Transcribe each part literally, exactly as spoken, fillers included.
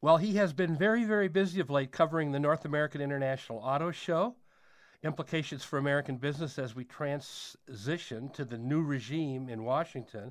Well, he has been very, very busy of late covering the North American International Auto Show, implications for American business as we transition to the new regime in Washington,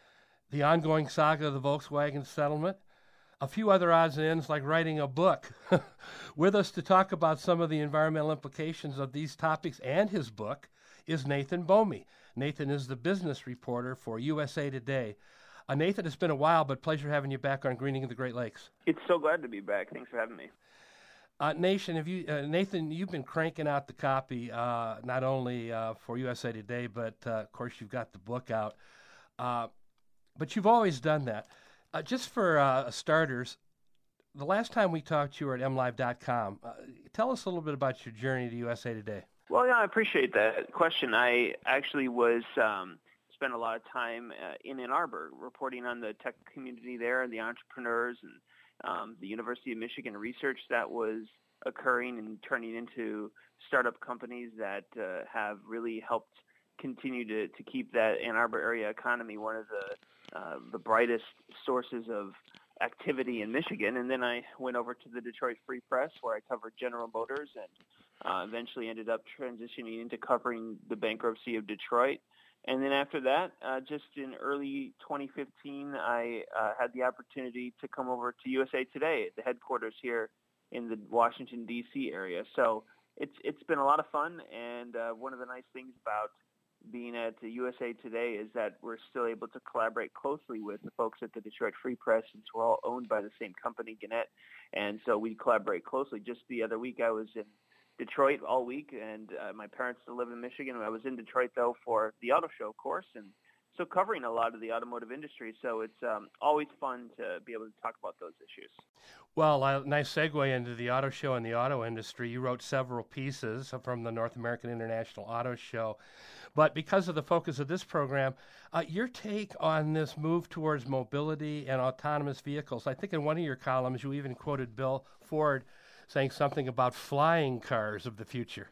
the ongoing saga of the Volkswagen settlement, a few other odds and ends like writing a book. With us to talk about some of the environmental implications of these topics and his book is Nathan Bomey. Nathan is the business reporter for U S A Today. Uh, Nathan, it's been a while, but pleasure having you back on Greening of the Great Lakes. It's so glad to be back. Thanks for having me. Uh, Nation, have you, uh, Nathan, you've been cranking out the copy, uh, not only uh, for U S A Today, but uh, of course you've got the book out. Uh, but you've always done that. Uh, just for uh, starters, the last time we talked, you were at m live dot com. Uh, tell us a little bit about your journey to U S A Today. Well, yeah, I appreciate that question. I actually was um, spent a lot of time uh, in Ann Arbor reporting on the tech community there and the entrepreneurs and um, the University of Michigan research that was occurring and turning into startup companies that uh, have really helped continue to, to keep that Ann Arbor area economy one of the uh, the brightest sources of activity in Michigan. And then I went over to the Detroit Free Press where I covered General Motors and uh, eventually ended up transitioning into covering the bankruptcy of Detroit. And then after that, uh, just in early twenty fifteen, I uh, had the opportunity to come over to U S A Today at the headquarters here in the Washington, D C area. So it's it's been a lot of fun, and uh, one of the nice things about being at the U S A Today is that we're still able to collaborate closely with the folks at the Detroit Free Press, since we're all owned by the same company, Gannett, and so we collaborate closely. Just the other week, I was in Detroit all week, and uh, my parents still live in Michigan. I was in Detroit, though, for the auto show, of course, and so covering a lot of the automotive industry. So it's um, always fun to be able to talk about those issues. Well, uh, nice segue into the auto show and the auto industry. You wrote several pieces from the North American International Auto Show. But because of the focus of this program, uh, your take on this move towards mobility and autonomous vehicles, I think in one of your columns you even quoted Bill Ford saying something about flying cars of the future.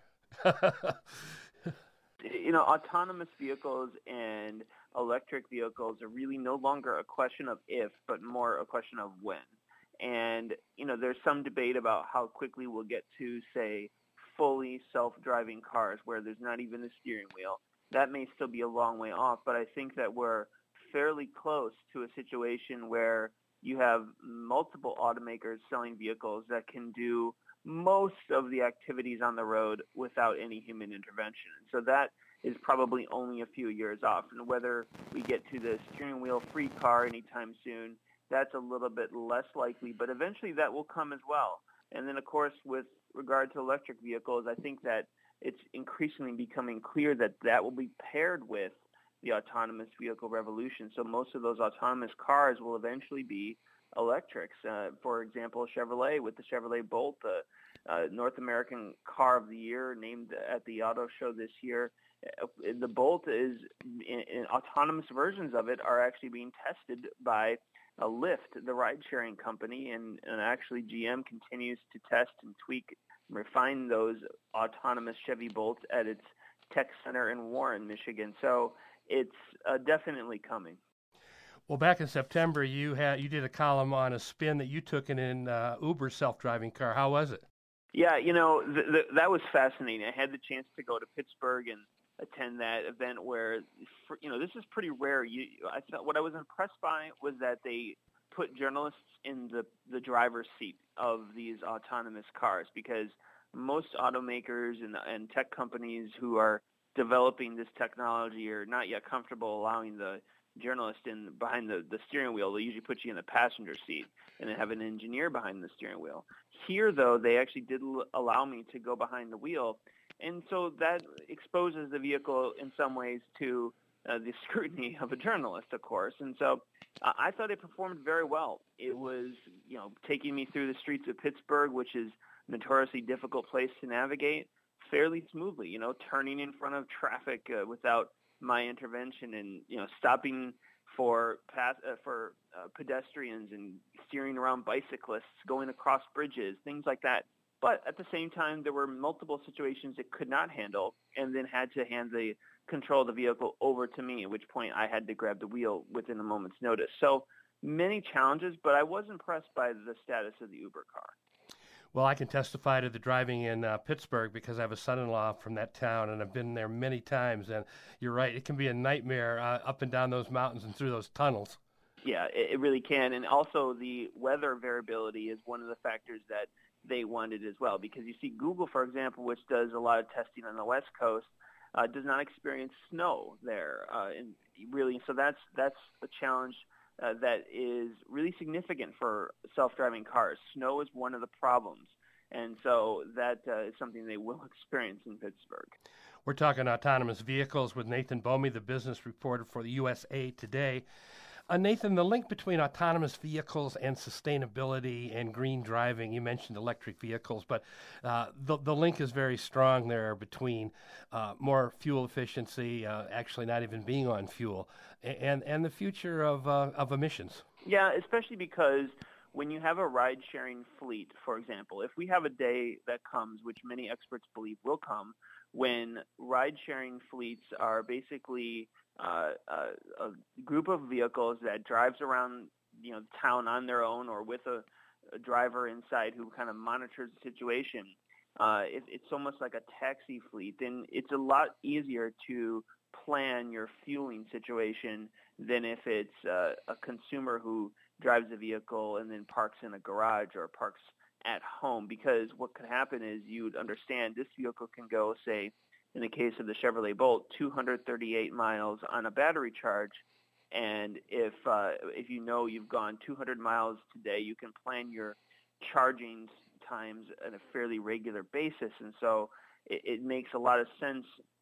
You know, autonomous vehicles and electric vehicles are really no longer a question of if, but more a question of when. And, you know, there's some debate about how quickly we'll get to, say, fully self-driving cars where there's not even a steering wheel. That may still be a long way off, but I think that we're fairly close to a situation where you have multiple automakers selling vehicles that can do most of the activities on the road without any human intervention. So that is probably only a few years off. And whether we get to the steering wheel-free car anytime soon, that's a little bit less likely, but eventually that will come as well. And then, of course, with regard to electric vehicles, I think that it's increasingly becoming clear that that will be paired with the autonomous vehicle revolution. So most of those autonomous cars will eventually be electrics. Uh, for example, Chevrolet with the Chevrolet Bolt, the uh, North American Car of the Year named at the auto show this year. Uh, the Bolt is, in, in autonomous versions of it are actually being tested by a Lyft, the ride-sharing company, and, and actually G M continues to test and tweak and refine those autonomous Chevy Bolts at its tech center in Warren, Michigan. So it's uh, definitely coming. Well, back in September, you had you did a column on a spin that you took in an uh, Uber self-driving car. How was it? Yeah, you know, th- th- that was fascinating. I had the chance to go to Pittsburgh and attend that event where, for, you know, this is pretty rare. You, I thought what I was impressed by was that they put journalists in the, the driver's seat of these autonomous cars, because most automakers and, and tech companies who are developing this technology are not yet comfortable allowing the journalist in behind the, the steering wheel. They usually put you in the passenger seat and then have an engineer behind the steering wheel. Here, though, they actually did l- allow me to go behind the wheel. And so that exposes the vehicle in some ways to uh, the scrutiny of a journalist, of course. And so uh, I thought it performed very well. It was, you know, taking me through the streets of Pittsburgh, which is a notoriously difficult place to navigate, fairly smoothly, you know, turning in front of traffic uh, without my intervention, and, you know, stopping for path, uh, for uh, pedestrians and steering around bicyclists, going across bridges, things like that. But at the same time, there were multiple situations it could not handle, and then had to hand the control of the vehicle over to me, at which point I had to grab the wheel within a moment's notice. So Many challenges, but I was impressed by the status of the Uber car. Well, I can testify to the driving in uh, Pittsburgh because I have a son-in-law from that town, and I've been there many times. And you're right; it can be a nightmare uh, up and down those mountains and through those tunnels. Yeah, it, it really can. And also the weather variability is one of the factors that they wanted as well. Because you see Google, for example, which does a lot of testing on the West Coast, uh, does not experience snow there. Uh, and really, so that's that's a challenge uh, that is really significant for self-driving cars. Snow is one of the problems. And so that uh, is something they will experience in Pittsburgh. We're talking autonomous vehicles with Nathan Bomey, the business reporter for the U S A Today. Uh, Nathan, the link between autonomous vehicles and sustainability and green driving, you mentioned electric vehicles, but uh, the, the link is very strong there between uh, more fuel efficiency, uh, actually not even being on fuel, and, and the future of, uh, of emissions. Yeah, especially because when you have a ride-sharing fleet, for example, if we have a day that comes, which many experts believe will come, when ride-sharing fleets are basically uh, a, a group of vehicles that drives around, you know, town on their own or with a, a driver inside who kind of monitors the situation, uh, it, it's almost like a taxi fleet. Then it's a lot easier to plan your fueling situation than if it's uh, a consumer who drives a vehicle and then parks in a garage or parks at home, because what could happen is you'd understand this vehicle can go, say, in the case of the Chevrolet Bolt, two hundred thirty-eight miles on a battery charge. And if uh, if you know you've gone two hundred miles today, you can plan your charging times on a fairly regular basis. And so it, it makes a lot of sense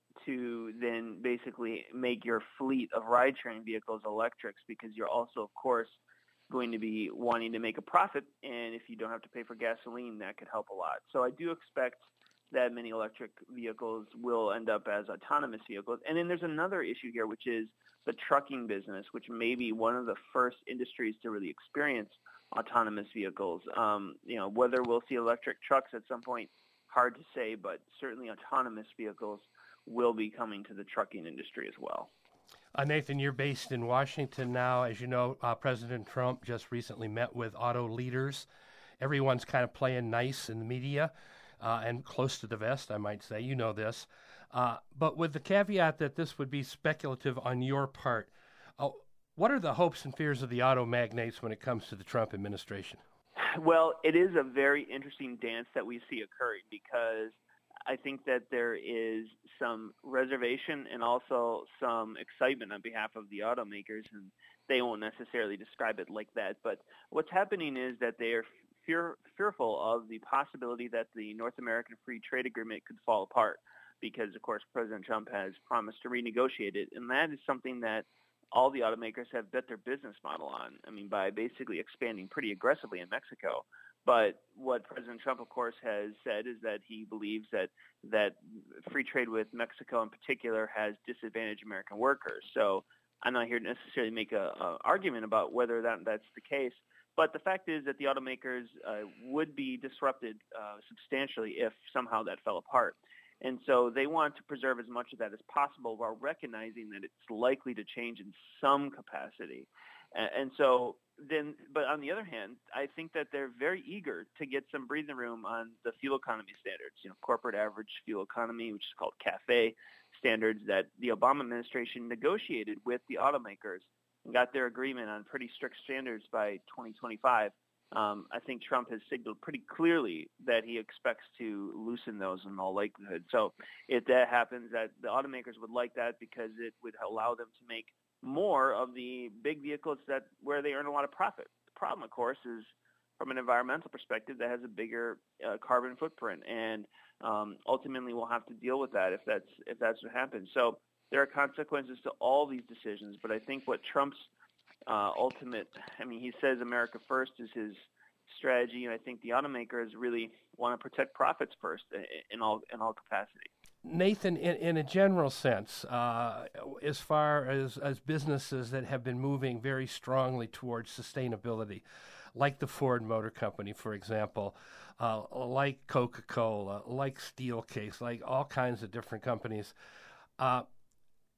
to then basically make your fleet of ride-sharing vehicles electrics, because you're also, of course, going to be wanting to make a profit, and if you don't have to pay for gasoline, that could help a lot. So I do expect that many electric vehicles will end up as autonomous vehicles. And then there's another issue here, which is the trucking business, which may be one of the first industries to really experience autonomous vehicles. Um, you know, whether we'll see electric trucks at some point, hard to say, but certainly autonomous vehicles will be coming to the trucking industry as well. Uh, Nathan, you're based in Washington now. As you know, uh, President Trump just recently met with auto leaders. Everyone's kind of playing nice in the media uh, and close to the vest, I might say. You know this. Uh, but with the caveat that this would be speculative on your part, uh, what are the hopes and fears of the auto magnates when it comes to the Trump administration? Well, it is a very interesting dance that we see occurring, because I think that there is some reservation and also some excitement on behalf of the automakers, and they won't necessarily describe it like that. But what's happening is that they are fear, fearful of the possibility that the North American Free Trade Agreement could fall apart, because, of course, President Trump has promised to renegotiate it, and that is something that all the automakers have bet their business model on, I mean, by basically expanding pretty aggressively in Mexico. But what President Trump, of course, has said is that he believes that that free trade with Mexico in particular has disadvantaged American workers. So I'm not here to necessarily make a, a argument about whether that that's the case. But the fact is that the automakers uh, would be disrupted uh, substantially if somehow that fell apart. And so they want to preserve as much of that as possible while recognizing that it's likely to change in some capacity. And so then, but on the other hand, I think that they're very eager to get some breathing room on the fuel economy standards, you know, corporate average fuel economy, which is called CAFE standards, that the Obama administration negotiated with the automakers and got their agreement on pretty strict standards by twenty twenty-five. Um, I think Trump has signaled pretty clearly that he expects to loosen those in all likelihood. So if that happens, that the automakers would like that, because it would allow them to make more of the big vehicles that where they earn a lot of profit. The problem, of course, is from an environmental perspective that has a bigger uh, carbon footprint, and um, ultimately we'll have to deal with that if that's if that's what happens. So there are consequences to all these decisions, but I think what Trump's uh, ultimate, I mean, he says America first is his strategy, and I think the automakers really want to protect profits first in all in all capacity. Nathan, in, in a general sense, uh, as far as, as businesses that have been moving very strongly towards sustainability, like the Ford Motor Company, for example, uh, like Coca-Cola, like Steelcase, like all kinds of different companies, uh,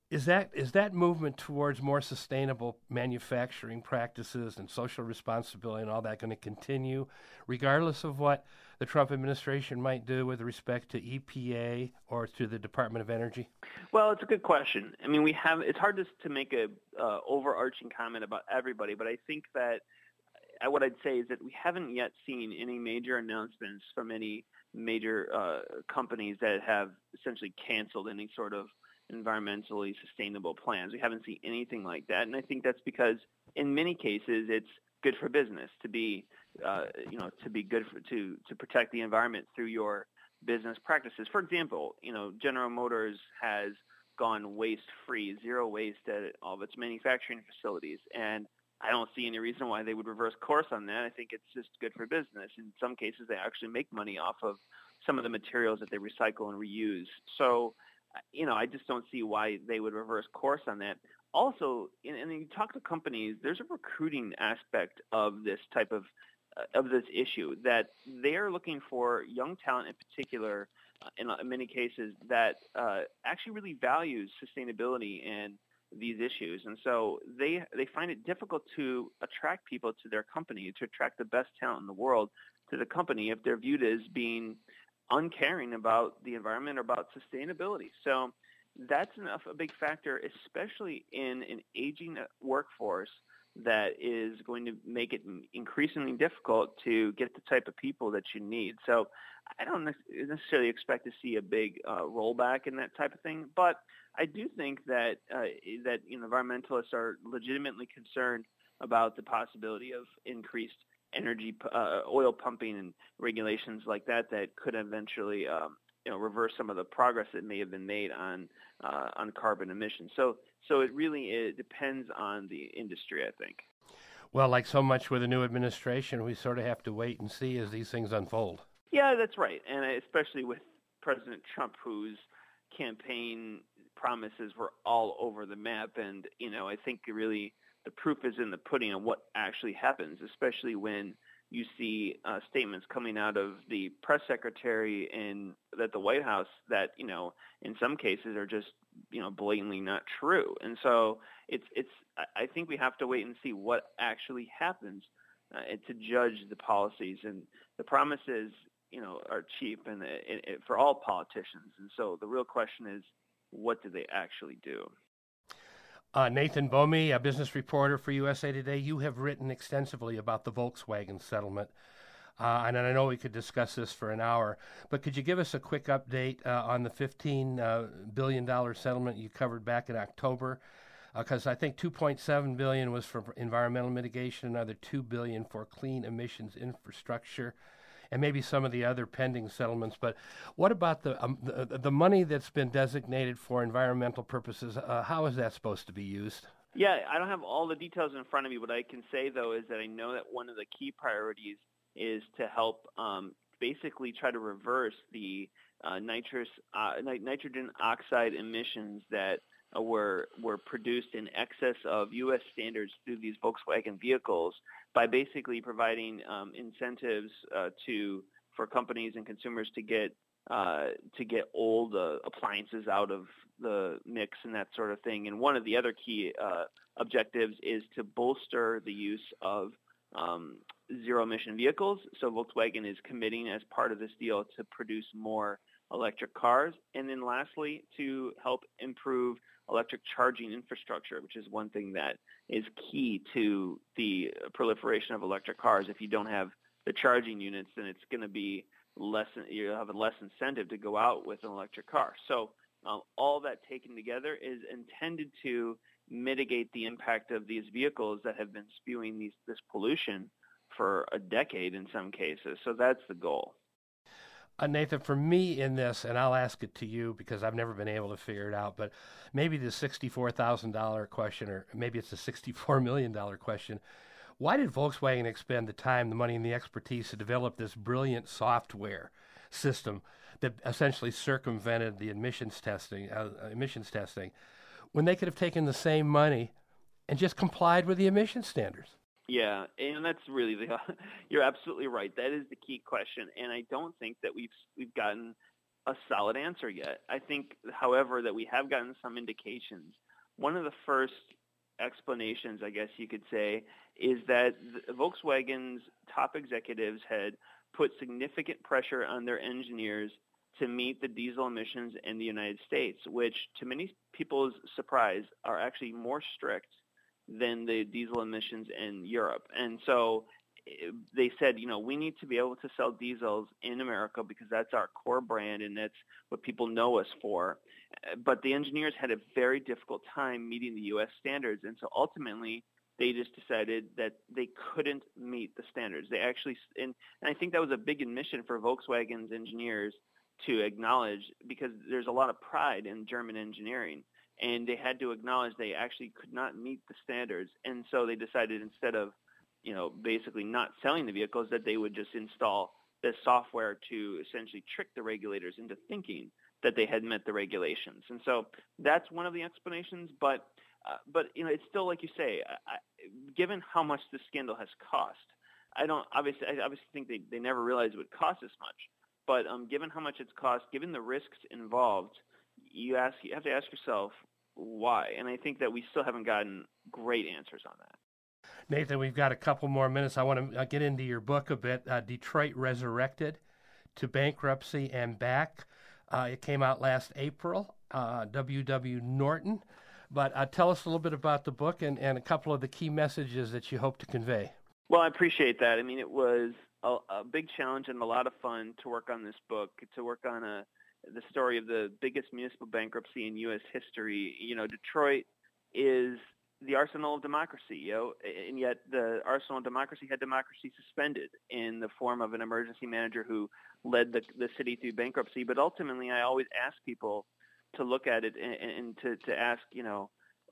Is that is that movement towards more sustainable manufacturing practices and social responsibility and all that going to continue, regardless of what the Trump administration might do with respect to E P A or to the Department of Energy? Well, it's a good question. I mean, we have. It's hard to to make a uh, overarching comment about everybody, but I think that uh, what I'd say is that we haven't yet seen any major announcements from any major uh, companies that have essentially canceled any sort of environmentally sustainable plans. We haven't seen anything like that, and I think that's because in many cases it's good for business to be, uh, you know, to be good for, to to protect the environment through your business practices. For example, you know, General Motors has gone waste-free, zero waste at all of its manufacturing facilities, and I don't see any reason why they would reverse course on that. I think it's just good for business. In some cases, they actually make money off of some of the materials that they recycle and reuse. So, you know, I just don't see why they would reverse course on that. Also, and, and you talk to companies, there's a recruiting aspect of this type of uh, of this issue that they are looking for young talent in particular, uh, in, in many cases, that uh, actually really values sustainability and these issues. And so they they find it difficult to attract people to their company, to attract the best talent in the world to the company if they're viewed as being uncaring about the environment or about sustainability. So that's enough a big factor, especially in an aging workforce that is going to make it increasingly difficult to get the type of people that you need. So I don't necessarily expect to see a big uh, rollback in that type of thing, but I do think that uh, that you know, environmentalists are legitimately concerned about the possibility of increased energy, uh, oil pumping and regulations like that that could eventually, um, you know, reverse some of the progress that may have been made on uh, on carbon emissions. So, so it really it depends on the industry, I think. Well, like so much with a new administration, we sort of have to wait and see as these things unfold. Yeah, that's right, and especially with President Trump, whose campaign promises were all over the map, and you know, I think really the proof is in the pudding on what actually happens, especially when you see uh, statements coming out of the press secretary and at the White House that, you know, in some cases are just, you know, blatantly not true. And so it's, it's, I think we have to wait and see what actually happens uh, to judge the policies. And the promises, you know, are cheap and, and, and for all politicians. And so the real question is, what do they actually do? Uh, Nathan Bomey, a business reporter for U S A Today, you have written extensively about the Volkswagen settlement, uh, and I know we could discuss this for an hour, but could you give us a quick update uh, on the fifteen billion dollars settlement you covered back in October? Because uh, I think two point seven billion dollars was for environmental mitigation, another two billion dollars for clean emissions infrastructure, and maybe some of the other pending settlements. But what about the um, the, the money that's been designated for environmental purposes? Uh, how is that supposed to be used? Yeah, I don't have all the details in front of me. What I can say, though, is that I know that one of the key priorities is to help um, basically try to reverse the uh, nitrous, uh, nit- nitrogen oxide emissions that uh, were were produced in excess of U S standards through these Volkswagen vehicles by basically providing um, incentives uh, to for companies and consumers to get uh, to get old uh, appliances out of the mix and that sort of thing. And one of the other key uh, objectives is to bolster the use of um, zero-emission vehicles. So Volkswagen is committing as part of this deal to produce more electric cars. And then lastly, to help improve electric charging infrastructure, which is one thing that is key to the proliferation of electric cars. If you don't have the charging units, then it's going to be less, you have a less incentive to go out with an electric car. So um, all that taken together is intended to mitigate the impact of these vehicles that have been spewing these, this pollution for a decade in some cases. So that's the goal. Uh, Nathan, for me in this, and I'll ask it to you because I've never been able to figure it out, but maybe the sixty-four thousand dollars question, or maybe it's a sixty-four million dollars question. Why did Volkswagen expend the time, the money, and the expertise to develop this brilliant software system that essentially circumvented the emissions testing, uh, emissions testing, when they could have taken the same money and just complied with the emission standards? Yeah, and that's really the. You're absolutely right. That is the key question, and I don't think that we've we've gotten a solid answer yet. I think, however, that we have gotten some indications. One of the first explanations, I guess you could say, is that the, Volkswagen's top executives had put significant pressure on their engineers to meet the diesel emissions in the United States, which to many people's surprise are actually more strict than the diesel emissions in Europe. And so they said, you know, we need to be able to sell diesels in America because that's our core brand and that's what people know us for. But the engineers had a very difficult time meeting the U S standards. And so ultimately, they just decided that they couldn't meet the standards. They actually, and, and I think that was a big admission for Volkswagen's engineers to acknowledge, because there's a lot of pride in German engineering. And they had to acknowledge they actually could not meet the standards. And so they decided, instead of, you know, basically not selling the vehicles, that they would just install the software to essentially trick the regulators into thinking that they had met the regulations. And so that's one of the explanations. But, uh, but you know, it's still, like you say, I, given how much the scandal has cost, I don't obviously I obviously think they, they never realized it would cost this much. But um, given how much it's cost, given the risks involved, you ask you have to ask yourself why. And I think that we still haven't gotten great answers on that. Nathan, we've got a couple more minutes. I want to get into your book a bit, uh, Detroit Resurrected, to Bankruptcy and Back. Uh, it came out last April, uh, W W. Norton. But uh, tell us a little bit about the book and, and a couple of the key messages that you hope to convey. Well, I appreciate that. I mean, it was a, a big challenge and a lot of fun to work on this book, to work on a the story of the biggest municipal bankruptcy in U S history. You know, Detroit is the arsenal of democracy, you know, and yet the arsenal of democracy had democracy suspended in the form of an emergency manager who led the, the city through bankruptcy. But ultimately, I always ask people to look at it and, and to, to ask, you know,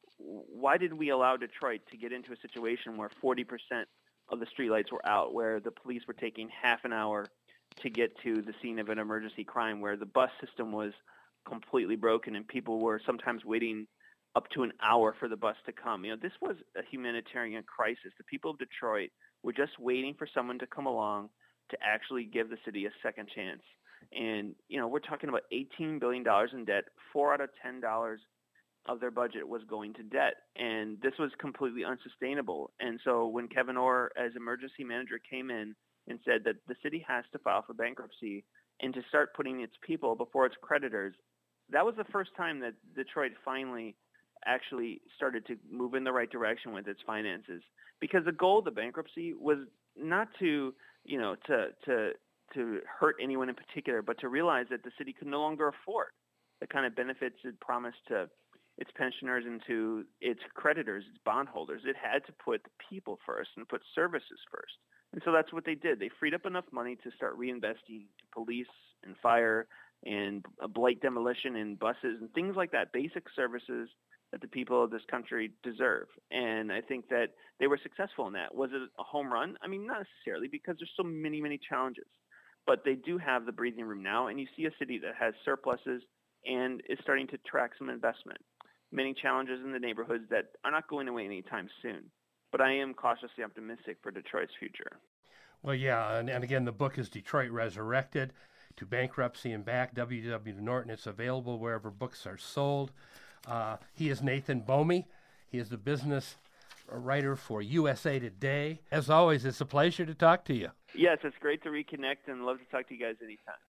why did we allow Detroit to get into a situation where forty percent of the streetlights were out, where the police were taking half an hour to get to the scene of an emergency crime, where the bus system was completely broken and people were sometimes waiting up to an hour for the bus to come. You know, this was a humanitarian crisis. The people of Detroit were just waiting for someone to come along to actually give the city a second chance. And, you know, we're talking about eighteen billion dollars in debt. Four out of ten dollars of their budget was going to debt. And this was completely unsustainable. And so when Kevin Orr, as emergency manager, came in and said that the city has to file for bankruptcy and to start putting its people before its creditors, that was the first time that Detroit finally actually started to move in the right direction with its finances. Because the goal of the bankruptcy was not to, you know, to to to hurt anyone in particular, but to realize that the city could no longer afford the kind of benefits it promised to its pensioners and to its creditors, its bondholders. It had to put the people first and put services first. And so that's what they did. They freed up enough money to start reinvesting in police and fire and blight demolition and buses and things like that, basic services that the people of this country deserve. And I think that they were successful in that. Was it a home run? I mean, not necessarily, because there's so many, many challenges. But they do have the breathing room now, and you see a city that has surpluses and is starting to attract some investment. Many challenges in the neighborhoods that are not going away anytime soon. But I am cautiously optimistic for Detroit's future. Well, yeah, and, and again, the book is Detroit Resurrected, to Bankruptcy and Back, W W. Norton. It's available wherever books are sold. Uh, he is Nathan Bomey. He is the business writer for U S A Today. As always, it's a pleasure to talk to you. Yes, it's great to reconnect and love to talk to you guys anytime.